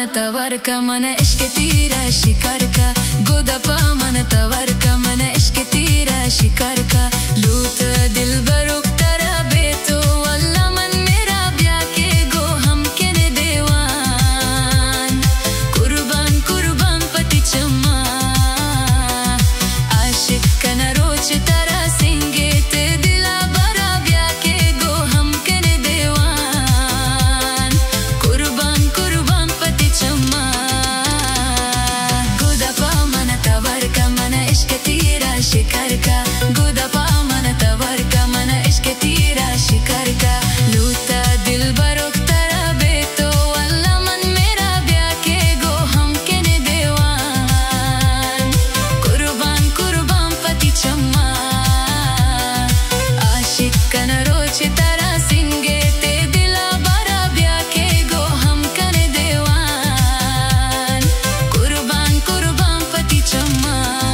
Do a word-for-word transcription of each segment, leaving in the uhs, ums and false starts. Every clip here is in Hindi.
तवर का मन इश्क तेरा शिकार का गोदपा मन तवर का मन इश्क तेरा शिकार का लूट दिल बरुक तरा बेतो अल्लाह मन मेरा ब्याह के गो हम केने देवान कुर्बान कुर्बान पति चम्मा आशिक कना रोच तरा सिंगे ते दिला बरा ब्याह के गो हम केने देवान कुर्बान कुर्बान पति चम्मा गोदपा मन तवर का मन इश्क तेरा शिकार का गोदपा मन तवर का मन इश्क तेरा शिकार का लूटा दिल बरोक तरा बेतो अल्लाह मन मेरा ब्याह के गो हम केने देवान कुर्बान कुर्बान पति चम्मा आशिक कना रोच तरा सिंगे ते दिला बरा ब्याह के गो हम कने देवान कुर्बान कुर्बान पति चम्मा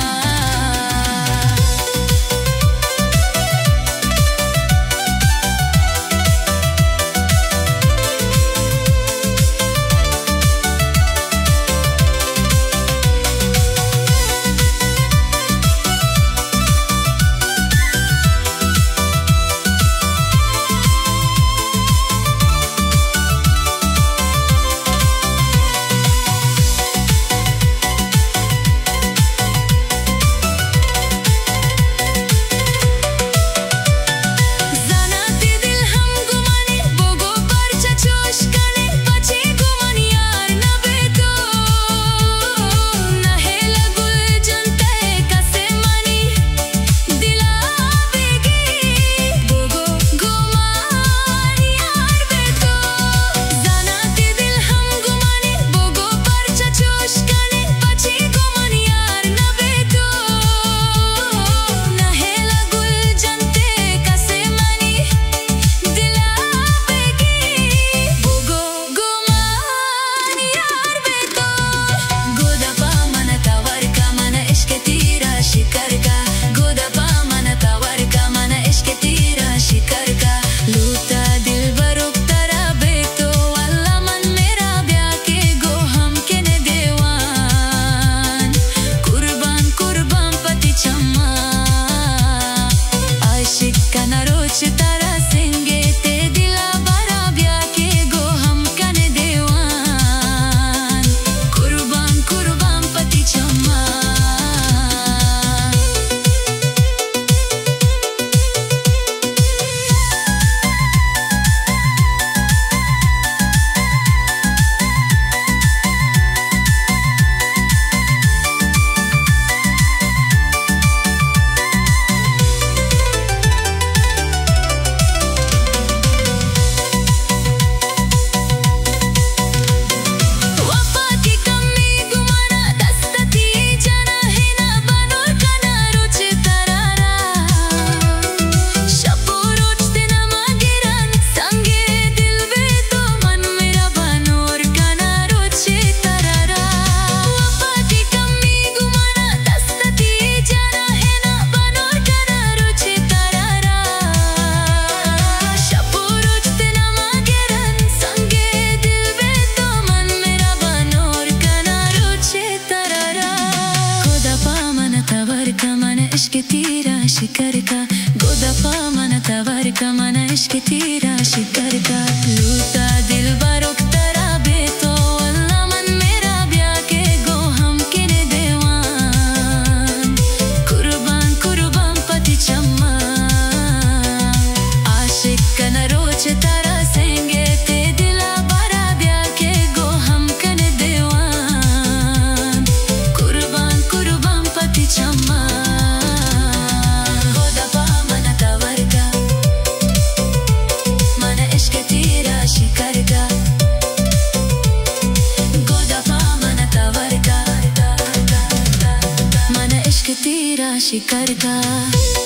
इश्क तेरा शिकार का गोदपा मन तवर का मन इश्क तेरा शिकार का लूटा दिल बरोक तरा बेतो अल्लाह मन मेरा ब्याह के गो हम केने देवान कुर्बान कुर्बान पति चम्मा आशिक कना रोच तरा सेंगे ते दिला बरा ब्याह के गो हम कने देवान कुर्बान कुर्बान पति चम्मा तेरा शिकार का।